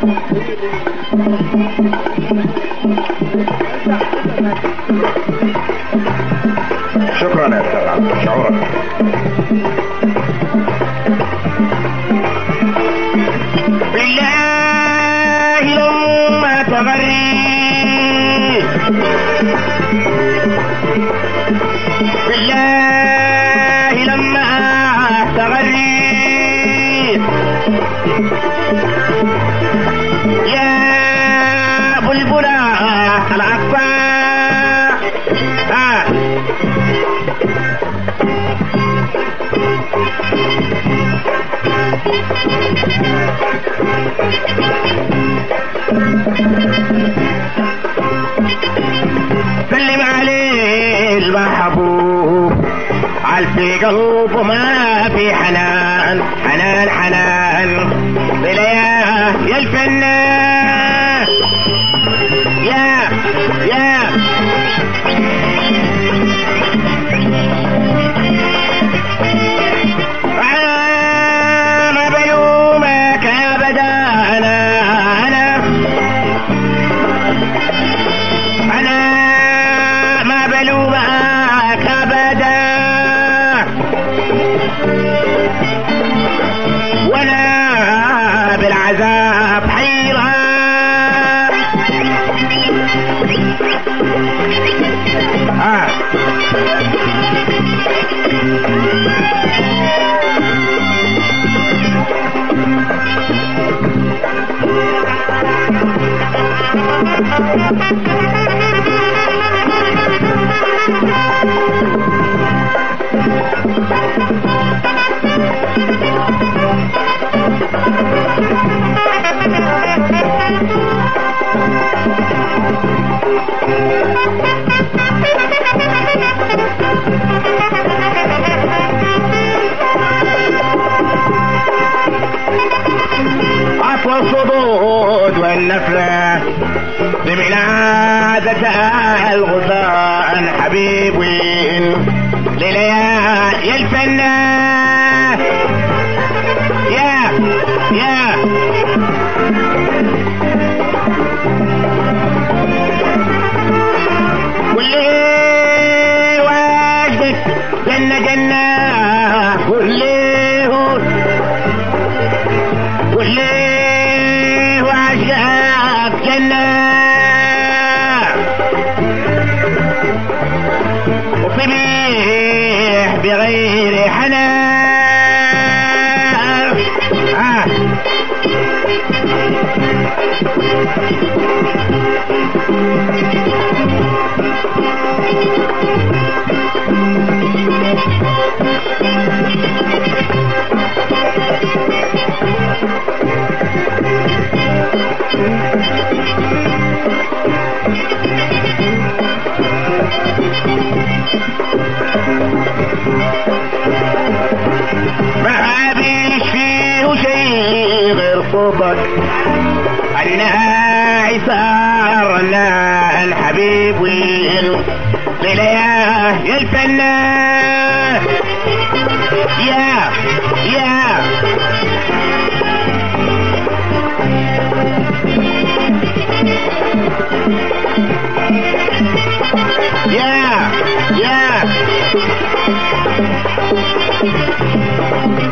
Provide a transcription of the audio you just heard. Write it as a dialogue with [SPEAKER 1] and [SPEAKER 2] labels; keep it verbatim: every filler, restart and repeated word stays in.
[SPEAKER 1] شكرا يا استاذ عبد شعورك.
[SPEAKER 2] بالله لما تغري بالله لما تغري يا بلبلة العصا آه. سلم عليه المحبوب عالفي قلبه ما في حنان حنان حنان بلياه يا الفنان يا يا ما بلومك ابدا انا انا انا ما بلومك ابدا وانا بالعذاب حيران آه. عفو الصدود والنفرة بمنازة الغصان حبيبي لليالي الفنان يا يا واللي واجدك جنة جنة واللي هو واللي وعشقك جنة وصبيح بغير حنان آه. ما بيش فيه شيء غير صوتك الناعي صارنا الحبيب للياه يا الفنان يا يا يا يا